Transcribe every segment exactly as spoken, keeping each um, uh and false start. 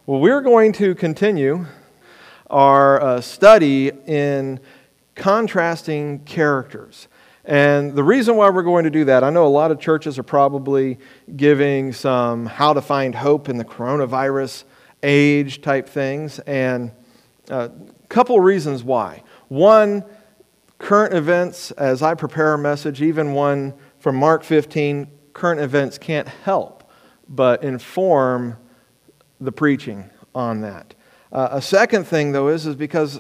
Well, we're going to continue our uh, study in contrasting characters. And the reason why we're going to do that, I know a lot of churches are probably giving some how to find hope in the coronavirus age type things, and a couple reasons why. One, current events, as I prepare a message, even one from Mark fifteen, current events can't help but inform the preaching on that. Uh, a second thing, though, is, is because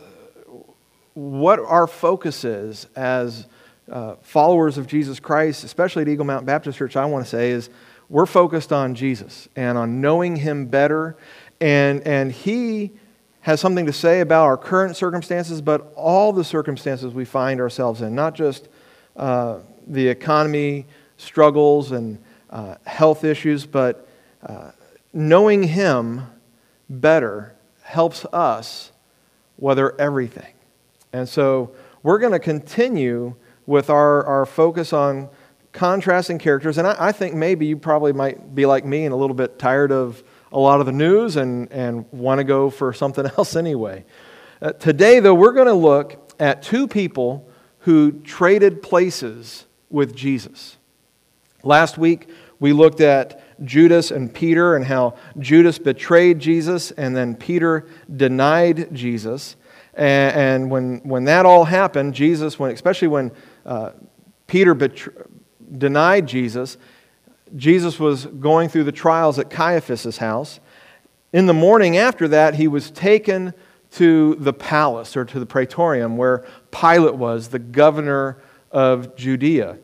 what our focus is as uh, followers of Jesus Christ, especially at Eagle Mountain Baptist Church, I want to say, is we're focused on Jesus and on knowing Him better. And, and He has something to say about our current circumstances, but all the circumstances we find ourselves in, not just uh, the economy struggles and uh, health issues, but uh, knowing Him better helps us weather everything. And so we're going to continue with our, our focus on contrasting characters. And I, I think maybe you probably might be like me and a little bit tired of a lot of the news and, and want to go for something else anyway. Uh, today, though, we're going to look at two people who traded places with Jesus. Last week, we looked at Judas and Peter and how Judas betrayed Jesus and then Peter denied Jesus. And, and when, when that all happened, Jesus, when, especially when uh, Peter betr- denied Jesus, Jesus was going through the trials at Caiaphas' house. In the morning after that, he was taken to the palace or to the praetorium where Pilate was, the governor of Judea.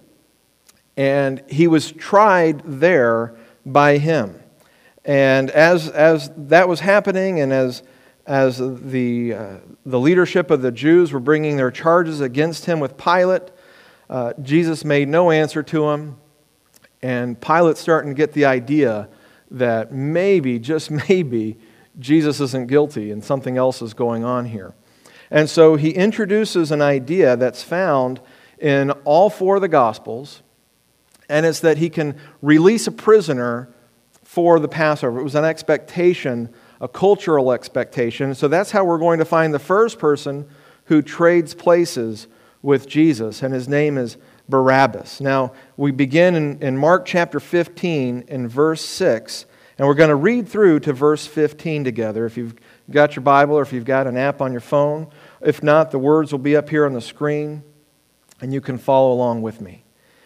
And he was tried there by him. And as as that was happening, and as as the uh, the leadership of the Jews were bringing their charges against him with Pilate, uh, Jesus made no answer to him. And Pilate's starting to get the idea that maybe, just maybe, Jesus isn't guilty and something else is going on here. And so he introduces an idea that's found in all four of the Gospels, and it's that he can release a prisoner for the Passover. It was an expectation, a cultural expectation. So that's how we're going to find the first person who trades places with Jesus, and his name is Barabbas. Now, we begin in, in Mark chapter fifteen in verse six, and we're going to read through to verse fifteen together. If you've got your Bible or if you've got an app on your phone. If not, the words will be up here on the screen, and you can follow along with me.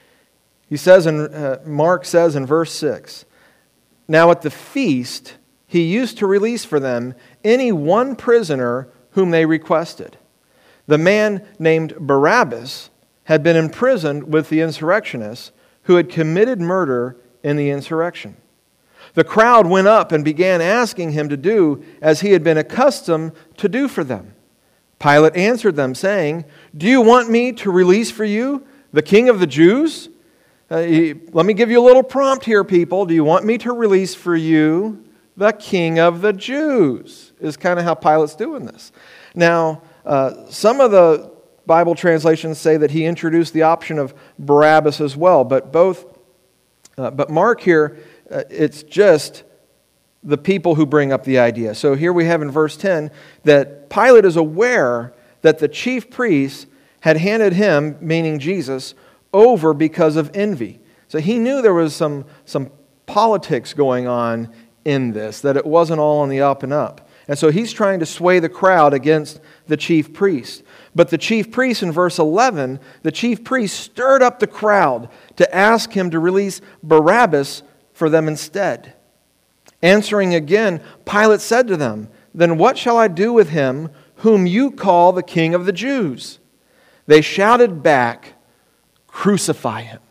He says, in, uh, Mark says in verse six, "Now at the feast he used to release for them any one prisoner whom they requested. The man named Barabbas had been imprisoned with the insurrectionists who had committed murder in the insurrection. The crowd went up and began asking him to do as he had been accustomed to do for them. Pilate answered them, saying, 'Do you want me to release for you the king of the Jews?' Uh, he, let me give you a little prompt here, people. Do you want me to release for you the king of the Jews?" Is kind of how Pilate's doing this. Now, uh, some of the Bible translations say that he introduced the option of Barabbas as well, but both, uh, but Mark here, uh, it's just the people who bring up the idea. So here we have in verse ten that Pilate is aware that the chief priests had handed him, meaning Jesus, over because of envy. So he knew there was some, some politics going on in this, that it wasn't all on the up and up. And so he's trying to sway the crowd against the chief priest. But the chief priest in verse eleven, the chief priest stirred up the crowd to ask him to release Barabbas for them instead. Answering again, Pilate said to them, "Then what shall I do with him whom you call the king of the Jews?" They shouted back, "Crucify him."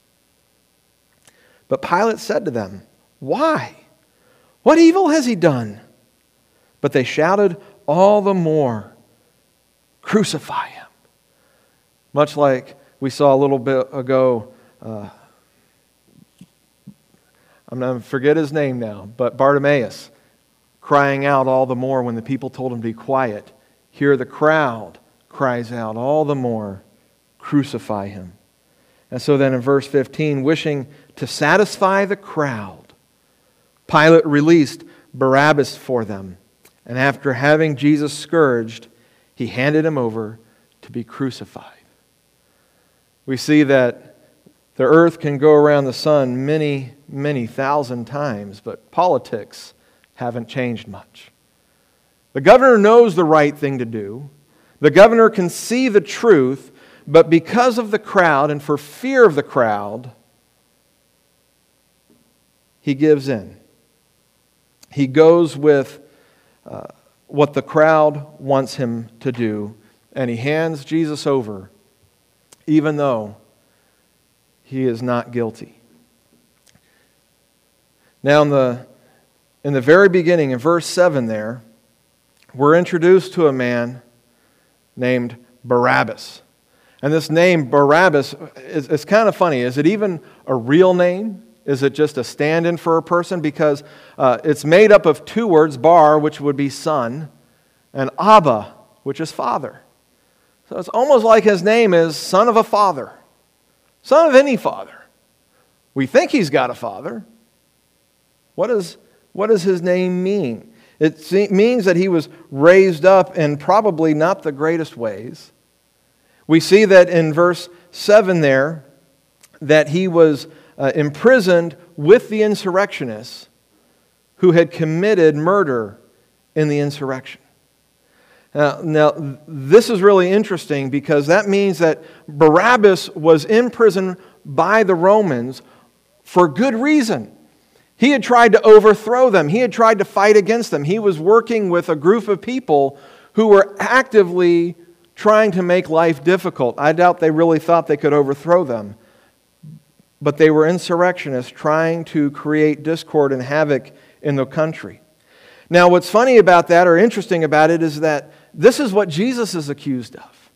But Pilate said to them, "Why? What evil has he done?" But they shouted all the more, "Crucify him." Much like we saw a little bit ago, uh, I'm going to forget his name now, but Bartimaeus crying out all the more when the people told him to be quiet. Here the crowd cries out all the more, "Crucify him." And so then in verse fifteen, wishing to satisfy the crowd, Pilate released Barabbas for them. And after having Jesus scourged, he handed him over to be crucified. We see that the earth can go around the sun many, many thousand times, but politics haven't changed much. The governor knows the right thing to do. The governor can see the truth, but because of the crowd and for fear of the crowd, he gives in. He goes with uh, what the crowd wants him to do, and he hands Jesus over, even though he is not guilty. Now, in the, in the very beginning, in verse seven there, we're introduced to a man named Barabbas. And this name, Barabbas, is, is kind of funny. Is it even a real name? Is it just a stand-in for a person? Because uh, it's made up of two words, bar, which would be son, and Abba, which is father. So it's almost like his name is son of a father. Son of any father. We think he's got a father. What, is, what does his name mean? It means that he was raised up in probably not the greatest ways. We see that in verse seven there, that he was uh, imprisoned with the insurrectionists who had committed murder in the insurrection. Now, now, this is really interesting because that means that Barabbas was in prison by the Romans for good reason. He had tried to overthrow them. He had tried to fight against them. He was working with a group of people who were actively trying to make life difficult. I doubt they really thought they could overthrow them. But they were insurrectionists trying to create discord and havoc in the country. Now, what's funny about that, or interesting about it, is that this is what Jesus is accused of.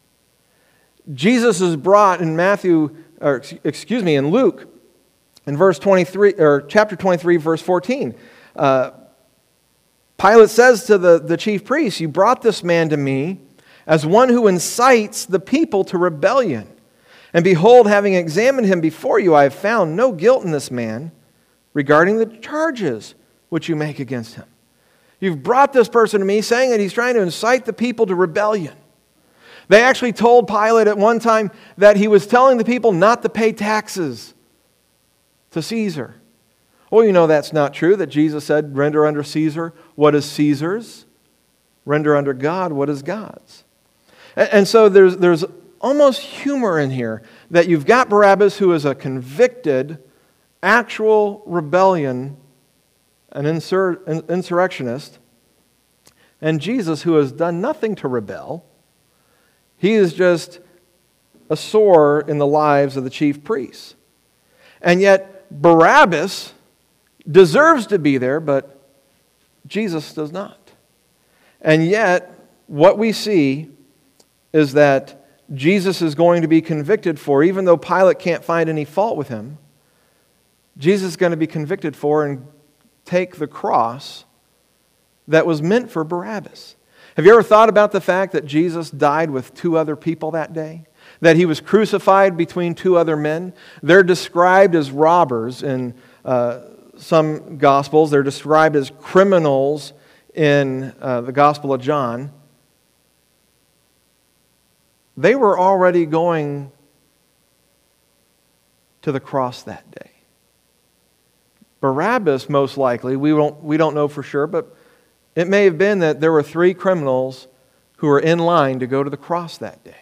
Jesus is brought in Matthew, or excuse me, in Luke, in verse twenty-three, or chapter twenty-three, verse fourteen. Uh, Pilate says to the, the chief priests, "You brought this man to me as one who incites the people to rebellion. And behold, having examined him before you, I have found no guilt in this man regarding the charges which you make against him." You've brought this person to me saying that he's trying to incite the people to rebellion. They actually told Pilate at one time that he was telling the people not to pay taxes to Caesar. Well, you know that's not true, that Jesus said, "Render unto Caesar what is Caesar's, render unto God what is God's." And, and so there's, there's almost humor in here that you've got Barabbas, who is a convicted, actual rebellion, an insur- an insurrectionist, and Jesus, who has done nothing to rebel. He is just a sore in the lives of the chief priests. And yet, Barabbas deserves to be there, but Jesus does not. And yet, what we see is that Jesus is going to be convicted for, even though Pilate can't find any fault with him, Jesus is going to be convicted for and take the cross that was meant for Barabbas. Have you ever thought about the fact that Jesus died with two other people that day? That he was crucified between two other men? They're described as robbers in uh, some Gospels. They're described as criminals in uh, the Gospel of John. They were already going to the cross that day. Barabbas, most likely, we don't, we don't know for sure, but it may have been that there were three criminals who were in line to go to the cross that day.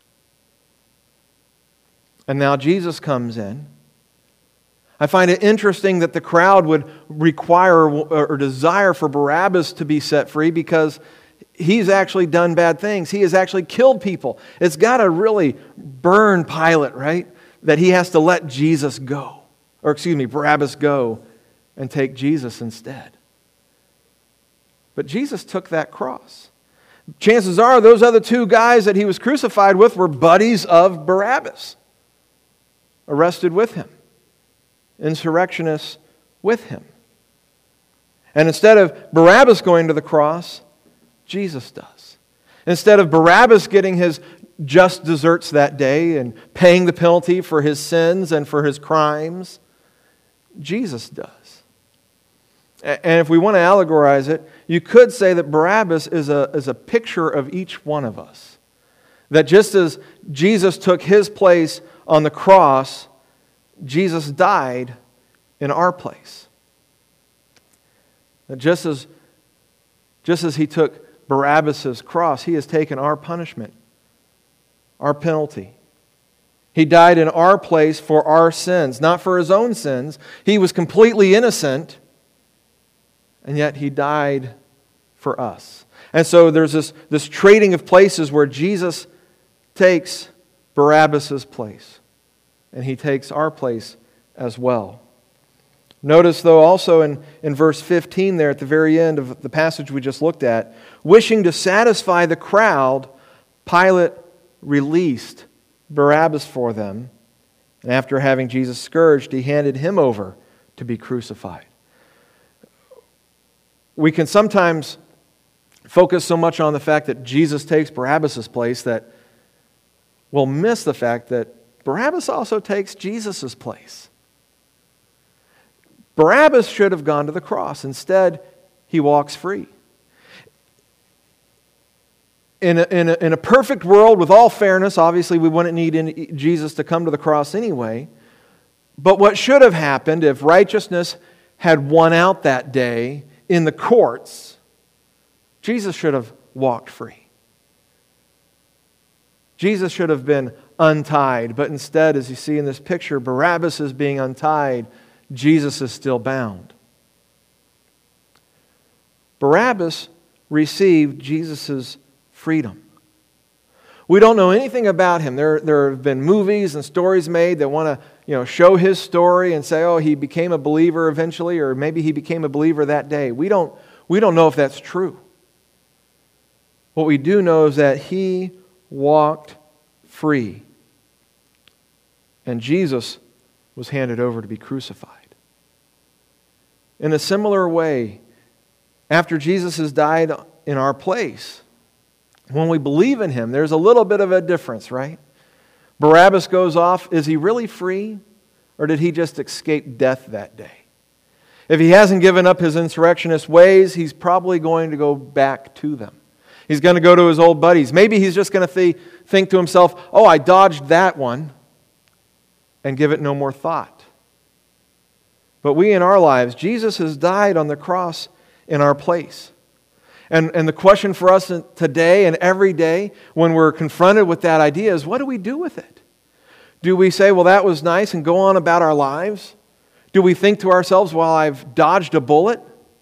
And now Jesus comes in. I find it interesting that the crowd would require or desire for Barabbas to be set free because he's actually done bad things. He has actually killed people. It's got to really burn Pilate, right? That he has to let Jesus go. Or excuse me, Barabbas go and take Jesus instead. But Jesus took that cross. Chances are those other two guys that he was crucified with were buddies of Barabbas. Arrested with him. Insurrectionists with him. And instead of Barabbas going to the cross, Jesus does. Instead of Barabbas getting his just deserts that day and paying the penalty for his sins and for his crimes, Jesus does. And if we want to allegorize it, you could say that Barabbas is a, is a picture of each one of us. That just as Jesus took his place on the cross, Jesus died in our place. That just as, just as he took Barabbas' cross, he has taken our punishment, our penalty. He died in our place for our sins, not for his own sins. He was completely innocent, and yet he died for us. And so there's this, this trading of places where Jesus takes Barabbas' place, and he takes our place as well. Notice, though, also in, in verse fifteen there at the very end of the passage we just looked at, wishing to satisfy the crowd, Pilate released Barabbas for them, and after having Jesus scourged, he handed him over to be crucified. We can sometimes focus so much on the fact that Jesus takes Barabbas' place that we'll miss the fact that Barabbas also takes Jesus' place. Barabbas should have gone to the cross. Instead, he walks free. In a, in, a, in a perfect world with all fairness, obviously we wouldn't need any, Jesus to come to the cross anyway. But what should have happened if righteousness had won out that day in the courts, Jesus should have walked free. Jesus should have been untied. But instead, as you see in this picture, Barabbas is being untied. Jesus is still bound. Barabbas received Jesus' freedom. We don't know anything about him. There, there have been movies and stories made that want to, you know, show his story and say, oh, he became a believer eventually, or maybe he became a believer that day. We don't, we don't know if that's true. What we do know is that he walked free, and Jesus was handed over to be crucified. In a similar way, after Jesus has died in our place, when we believe in him, there's a little bit of a difference, right? Barabbas goes off. Is he really free? Or did he just escape death that day? If he hasn't given up his insurrectionist ways, he's probably going to go back to them. He's going to go to his old buddies. Maybe he's just going to th- think to himself, oh, I dodged that one, and give it no more thought. But we in our lives, Jesus has died on the cross in our place. And, and the question for us today and every day when we're confronted with that idea is, what do we do with it? Do we say, well, that was nice, and go on about our lives? Do we think to ourselves, well, I've dodged a bullet?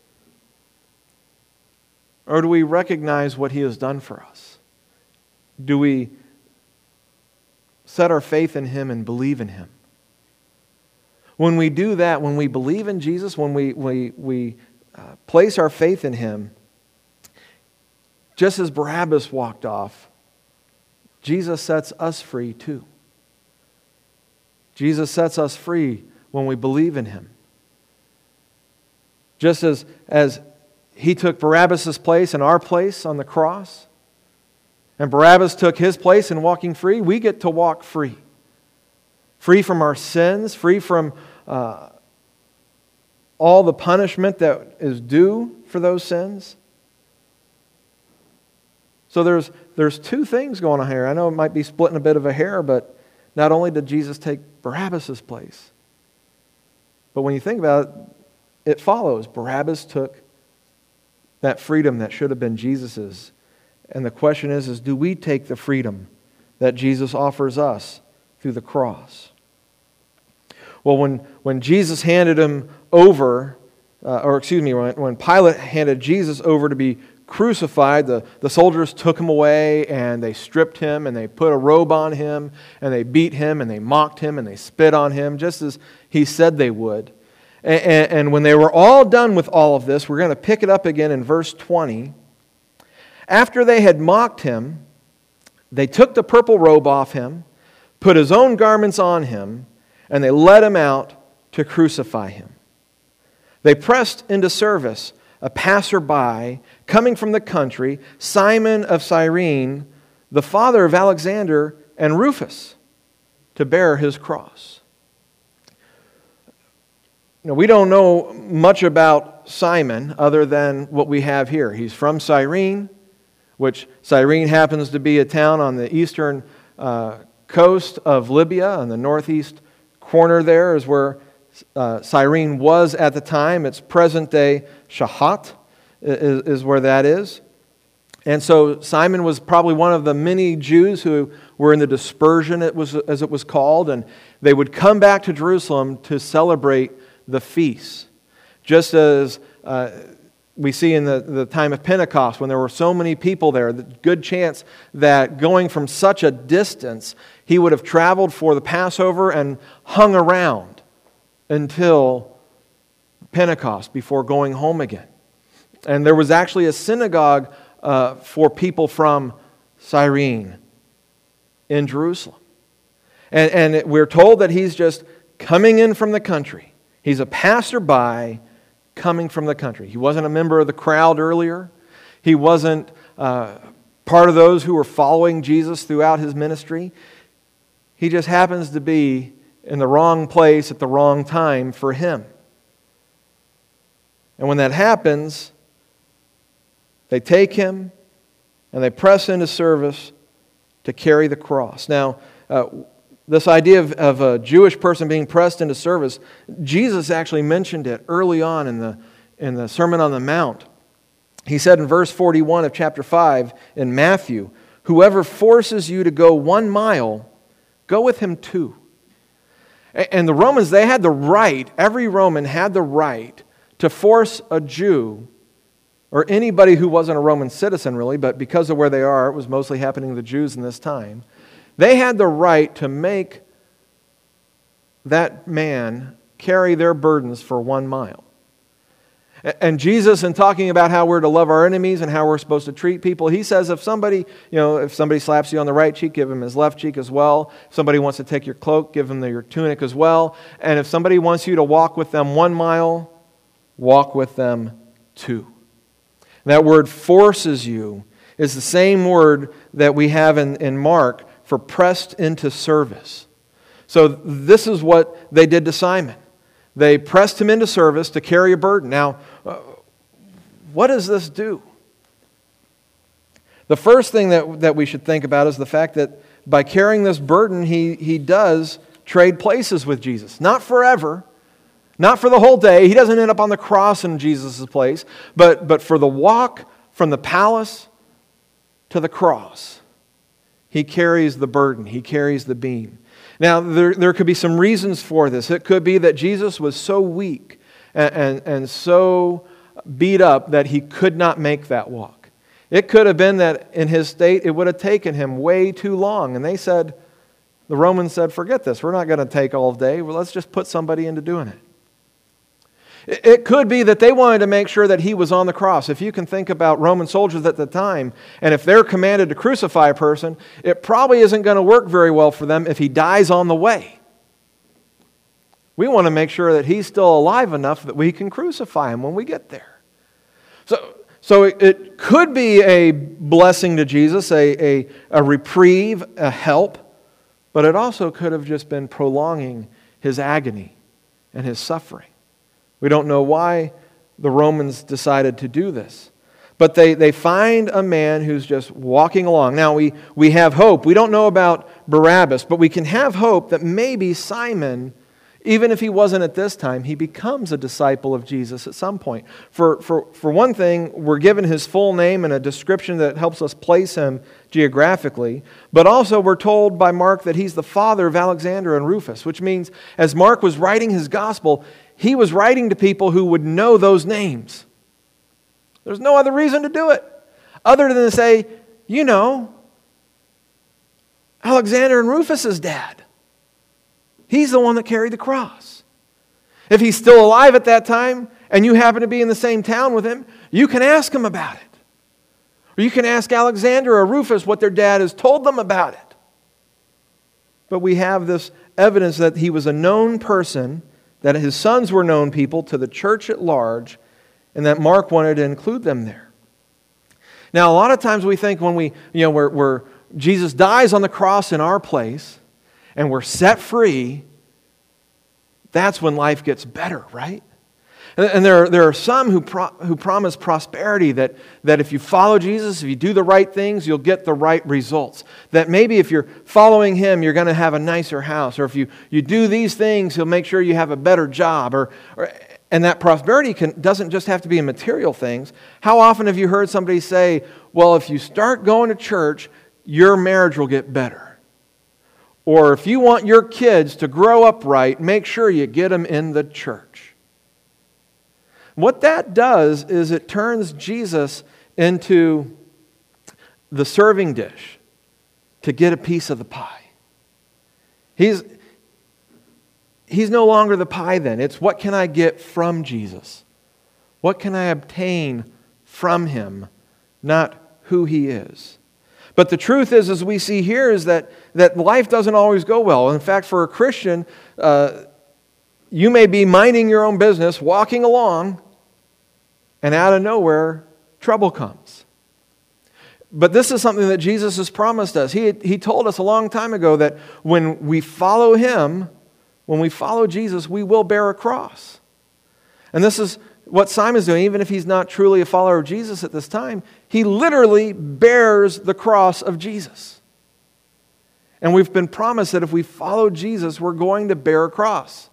Or do we recognize what he has done for us? Do we set our faith in him and believe in him? When we do that, when we believe in Jesus, when we, we, we uh, place our faith in him, just as Barabbas walked off, Jesus sets us free too. Jesus sets us free when we believe in him. Just as, as he took Barabbas' place and our place on the cross, and Barabbas took his place in walking free, we get to walk free. Free from our sins, free from uh, all the punishment that is due for those sins. So there's, there's two things going on here. I know it might be splitting a bit of a hair, but not only did Jesus take Barabbas' place, but when you think about it, it follows. Barabbas took that freedom that should have been Jesus's. And the question is, is do we take the freedom that Jesus offers us through the cross? Well, when, when Jesus handed him over, uh, or excuse me, when, when Pilate handed Jesus over to be crucified, the, the soldiers took him away and they stripped him and they put a robe on him and they beat him and they mocked him and they spit on him just as he said they would. And, and, and when they were all done with all of this, we're going to pick it up again in verse twenty. After they had mocked him, they took the purple robe off him, put his own garments on him, and they led him out to crucify him. They pressed into service a passerby coming from the country, Simon of Cyrene, the father of Alexander and Rufus, to bear his cross. you know, we don't know much about Simon other than what we have here. He's from Cyrene, which Cyrene happens to be a town on the eastern uh, coast of Libya, on the northeast corner there is where uh, Cyrene was at the time. It's present-day Shahat is, is where that is. And so Simon was probably one of the many Jews who were in the dispersion, it was, as it was called, and they would come back to Jerusalem to celebrate the feasts. Just as uh, we see in the, the time of Pentecost, when there were so many people there, the good chance that going from such a distance, he would have traveled for the Passover and hung around until Pentecost before going home again. And there was actually a synagogue Uh, for people from Cyrene in Jerusalem. And, and it, we're told that he's just coming in from the country. He's a passerby coming from the country. He wasn't a member of the crowd earlier. He wasn't uh, part of those who were following Jesus throughout his ministry. He just happens to be in the wrong place at the wrong time for him. And when that happens, they take him and they press into service to carry the cross. Now, uh, this idea of, of a Jewish person being pressed into service, Jesus actually mentioned it early on in the, in the Sermon on the Mount. He said in verse forty-one of chapter five in Matthew, "Whoever forces you to go one mile, go with him two." And the Romans, they had the right, every Roman had the right to force a Jew, or anybody who wasn't a Roman citizen really, but because of where they are, it was mostly happening to the Jews in this time. They had the right to make that man carry their burdens for one mile. And Jesus, in talking about how we're to love our enemies and how we're supposed to treat people, he says if somebody, you know, if somebody slaps you on the right cheek, give him his left cheek as well. If somebody wants to take your cloak, give them your tunic as well. And if somebody wants you to walk with them one mile, walk with them two. That word forces you is the same word that we have in, in Mark for pressed into service. So this is what they did to Simon. They pressed him into service to carry a burden. Now, uh, what does this do? The first thing that, that we should think about is the fact that by carrying this burden, he, he does trade places with Jesus. Not forever. Not for the whole day. He doesn't end up on the cross in Jesus' place. But, but for the walk from the palace to the cross, he carries the burden. He carries the beam. Now, there, there could be some reasons for this. It could be that Jesus was so weak and, and, and so beat up that he could not make that walk. It could have been that in his state, it would have taken him way too long. And they said, the Romans said, forget this. We're not going to take all day. Well, let's just put somebody into doing it. It could be that they wanted to make sure that he was on the cross. If you can think about Roman soldiers at the time, and if they're commanded to crucify a person, it probably isn't going to work very well for them if he dies on the way. We want to make sure that he's still alive enough that we can crucify him when we get there. So, so it, it could be a blessing to Jesus, a, a, a reprieve, a help, but it also could have just been prolonging his agony and his suffering. We don't know why the Romans decided to do this. But they, they find a man who's just walking along. Now, we, we have hope. We don't know about Barabbas, but we can have hope that maybe Simon, even if he wasn't at this time, he becomes a disciple of Jesus at some point. For, for, for one thing, we're given his full name and a description that helps us place him geographically. But also we're told by Mark that he's the father of Alexander and Rufus, which means as Mark was writing his gospel, he was writing to people who would know those names. There's no other reason to do it other than to say, you know, Alexander and Rufus's dad. He's the one that carried the cross. If he's still alive at that time and you happen to be in the same town with him, you can ask him about it. Or you can ask Alexander or Rufus what their dad has told them about it. But we have this evidence that he was a known person, that his sons were known people to the church at large, and that Mark wanted to include them there. Now, a lot of times we think when we, you know, where, where Jesus dies on the cross in our place, and we're set free, that's when life gets better, right? And there are, there are some who pro, who promise prosperity, that, that if you follow Jesus, if you do the right things, you'll get the right results. That maybe if you're following Him, you're going to have a nicer house. Or if you, you do these things, He'll make sure you have a better job. Or, or And that prosperity can, doesn't just have to be in material things. How often have you heard somebody say, well, if you start going to church, your marriage will get better? Or if you want your kids to grow up right, make sure you get them in the church. What that does is it turns Jesus into the serving dish to get a piece of the pie. He's, he's no longer the pie then. It's what can I get from Jesus? What can I obtain from Him, not who He is? But the truth is, as we see here, is that, that life doesn't always go well. In fact, for a Christian, uh, you may be minding your own business, walking along, and out of nowhere, trouble comes. But this is something that Jesus has promised us. He, he told us a long time ago that when we follow Him, when we follow Jesus, we will bear a cross. And this is what Simon's doing. Even if he's not truly a follower of Jesus at this time, he literally bears the cross of Jesus. And we've been promised that if we follow Jesus, we're going to bear a cross.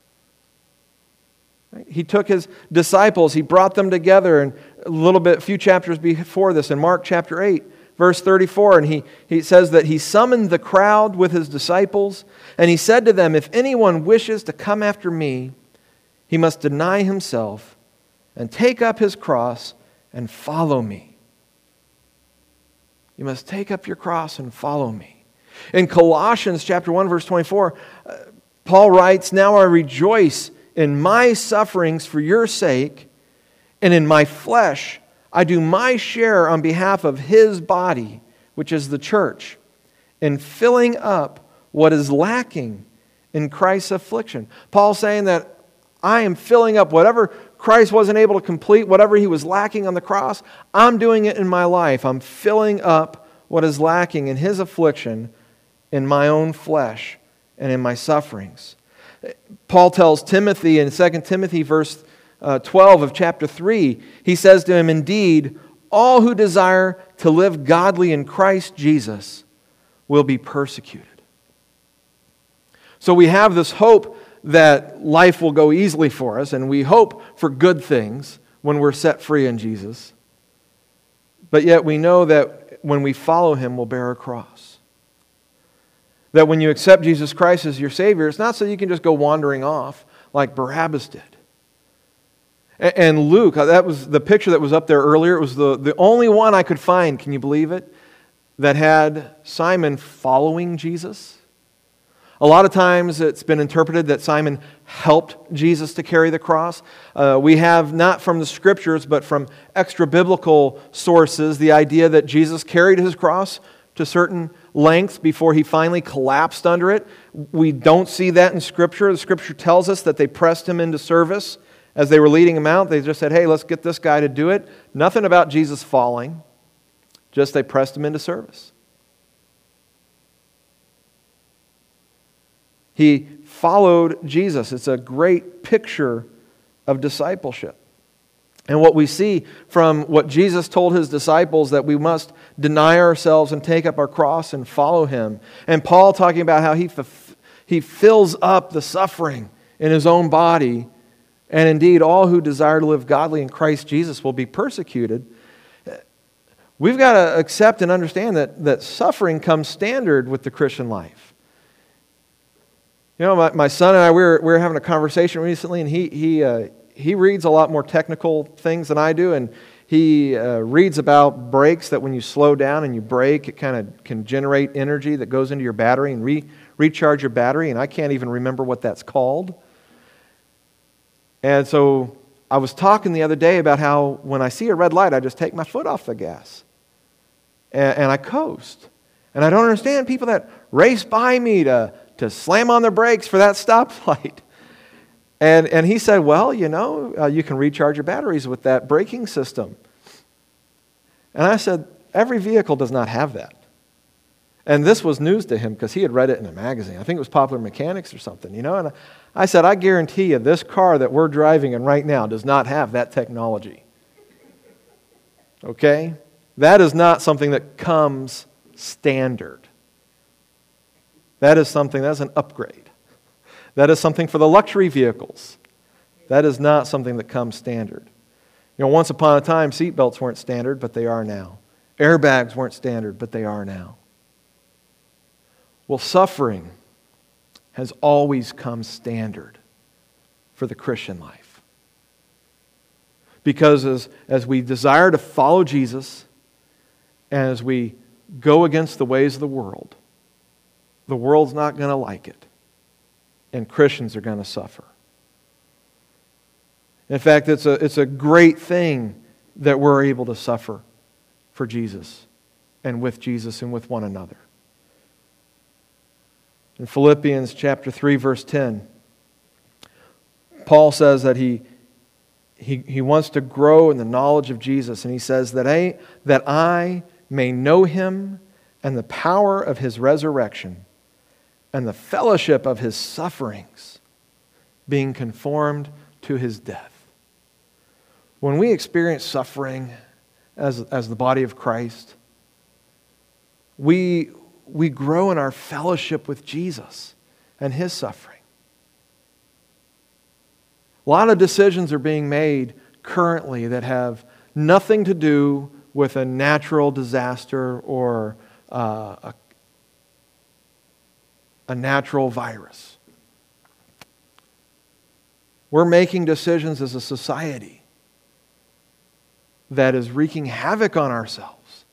He took His disciples, He brought them together, and a little bit, a few chapters before this, in Mark chapter eight, verse thirty-four, and he, he says that He summoned the crowd with His disciples, and He said to them, if anyone wishes to come after me, he must deny himself and take up his cross and follow me. You must take up your cross and follow me. In Colossians chapter one, verse twenty-four, uh, Paul writes, now I rejoice in my sufferings for your sake, and in my flesh I do my share on behalf of His body, which is the church, in filling up what is lacking in Christ's affliction. Paul's saying that I am filling up whatever Christ wasn't able to complete, whatever He was lacking on the cross, I'm doing it in my life. I'm filling up what is lacking in His affliction in my own flesh and in my sufferings. Paul tells Timothy in Second Timothy verse uh, twelve of chapter three, he says to him, indeed, all who desire to live godly in Christ Jesus will be persecuted. So we have this hope that life will go easily for us, and we hope for good things when we're set free in Jesus. But yet we know that when we follow Him, we'll bear a cross. That when you accept Jesus Christ as your Savior, it's not so you can just go wandering off like Barabbas did. And Luke, that was the picture that was up there earlier. It was the, the only one I could find, can you believe it, that had Simon following Jesus. A lot of times it's been interpreted that Simon helped Jesus to carry the cross. Uh, we have, not from the Scriptures, but from extra-biblical sources, the idea that Jesus carried His cross to certain lengths before He finally collapsed under it. We don't see that in Scripture. The Scripture tells us that they pressed Him into service as they were leading Him out. They just said, hey, let's get this guy to do it. Nothing about Jesus falling. Just they pressed Him into service. He followed Jesus. It's a great picture of discipleship. And what we see from what Jesus told His disciples, that we must deny ourselves and take up our cross and follow Him. And Paul talking about how he, f- he fills up the suffering in His own body. And indeed, all who desire to live godly in Christ Jesus will be persecuted. We've got to accept and understand that, that suffering comes standard with the Christian life. You know, my, my son and I, we were, we were having a conversation recently, and he he uh, he reads a lot more technical things than I do, and he uh, reads about brakes, that when you slow down and you brake, it kind of can generate energy that goes into your battery and re, recharge your battery, and I can't even remember what that's called. And so I was talking the other day about how when I see a red light, I just take my foot off the gas, and, and I coast. And I don't understand people that race by me to, to slam on their brakes for that stoplight. And, and he said, well, you know, uh, you can recharge your batteries with that braking system. And I said, every vehicle does not have that. And this was news to him because he had read it in a magazine. I think it was Popular Mechanics or something, you know. And I said, I guarantee you this car that we're driving in right now does not have that technology. Okay? That is not something that comes standard. That is something, that's an upgrade. That is something for the luxury vehicles. That is not something that comes standard. You know, once upon a time, seatbelts weren't standard, but they are now. Airbags weren't standard, but they are now. Well, suffering has always come standard for the Christian life. Because as, as we desire to follow Jesus, and as we go against the ways of the world, the world's not going to like it, and Christians are going to suffer. In fact, it's a, it's a great thing that we're able to suffer for Jesus, and with Jesus, and with one another. In Philippians chapter three, verse ten, Paul says that he, he, he wants to grow in the knowledge of Jesus, and he says that I, that I may know Him and the power of His resurrection and the fellowship of His sufferings, being conformed to His death. When we experience suffering as, as the body of Christ, we, we grow in our fellowship with Jesus and His suffering. A lot of decisions are being made currently that have nothing to do with a natural disaster or uh, a, a natural virus. We're making decisions as a society that is wreaking havoc on ourselves.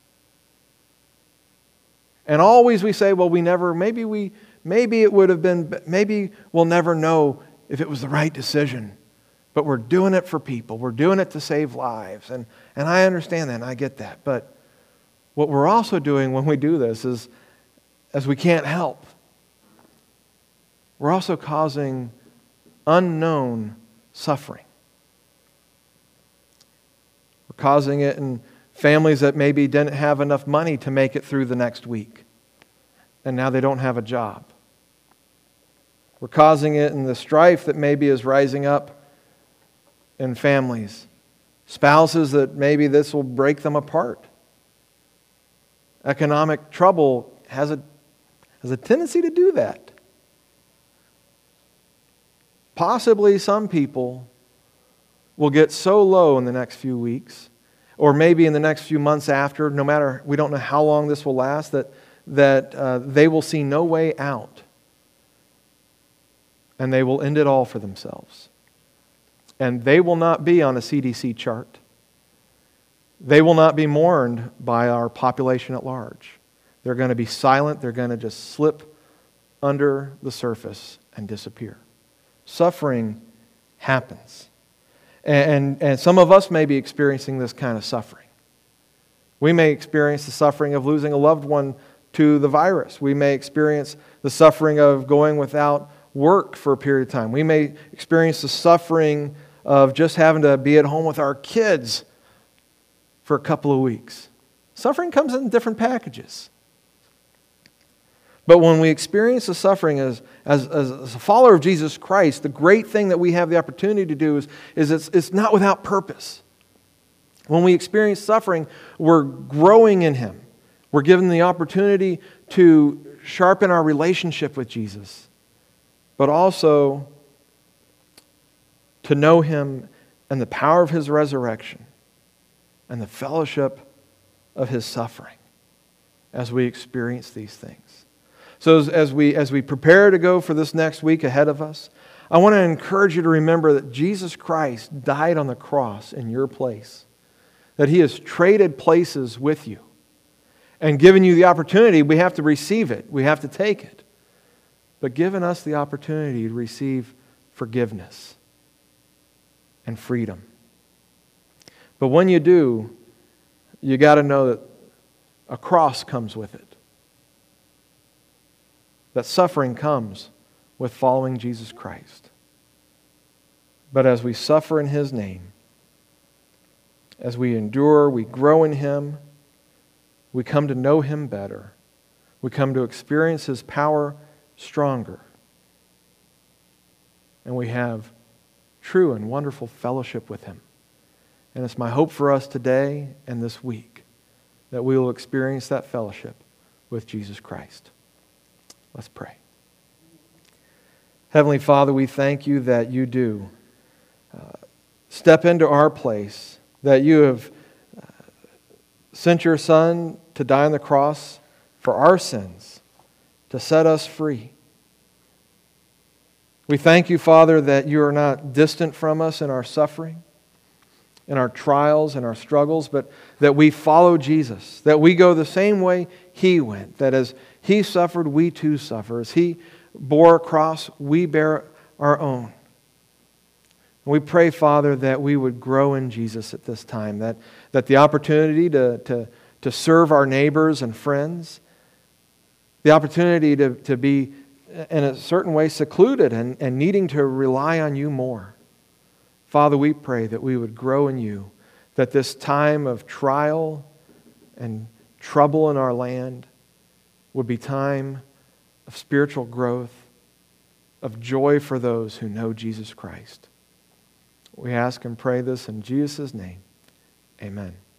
And always we say, well, we never, maybe we, maybe it would have been, maybe we'll never know if it was the right decision. But we're doing it for people. We're doing it to save lives. And, and I understand that and I get that. But what we're also doing when we do this is, as we can't help, we're also causing unknown suffering. We're causing it in families that maybe didn't have enough money to make it through the next week, and now they don't have a job. We're causing it in the strife that maybe is rising up in families. Spouses that maybe this will break them apart. Economic trouble has a, has a tendency to do that. Possibly some people will get so low in the next few weeks, or maybe in the next few months after, no matter, we don't know how long this will last, that, that uh, they will see no way out. And they will end it all for themselves. And they will not be on a C D C chart. They will not be mourned by our population at large. They're going to be silent. They're going to just slip under the surface and disappear. Suffering happens. And, and, and some of us may be experiencing this kind of suffering. We may experience the suffering of losing a loved one to the virus. We may experience the suffering of going without work for a period of time. We may experience the suffering of just having to be at home with our kids for a couple of weeks. Suffering comes in different packages. But when we experience the suffering as, as, as a follower of Jesus Christ, the great thing that we have the opportunity to do is, is it's, it's not without purpose. When we experience suffering, we're growing in Him. We're given the opportunity to sharpen our relationship with Jesus, but also to know Him and the power of His resurrection and the fellowship of His suffering as we experience these things. So as, as we as we prepare to go for this next week ahead of us, I want to encourage you to remember that Jesus Christ died on the cross in your place, that He has traded places with you and given you the opportunity. We have to receive it. We have to take it. But given us the opportunity to receive forgiveness and freedom. But when you do, you got to know that a cross comes with it. That suffering comes with following Jesus Christ. But as we suffer in His name, as we endure, we grow in Him, we come to know Him better, We come to experience His power stronger. And we have true and wonderful fellowship with Him. And it's my hope for us today and this week that we will experience that fellowship with Jesus Christ. Let's pray. Heavenly Father, we thank You that You do uh, step into our place, that You have uh, sent Your Son to die on the cross for our sins, to set us free. We thank You, Father, that You are not distant from us in our suffering, in our trials and our struggles, but that we follow Jesus, that we go the same way He went, that as He suffered, we too suffer. As He bore a cross, we bear our own. And we pray, Father, that we would grow in Jesus at this time, that, that the opportunity to, to, to serve our neighbors and friends, the opportunity to, to be in a certain way secluded and, and needing to rely on You more. Father, we pray that we would grow in You, that this time of trial and trouble in our land would be time of spiritual growth, of joy for those who know Jesus Christ. We ask and pray this in Jesus' name. Amen.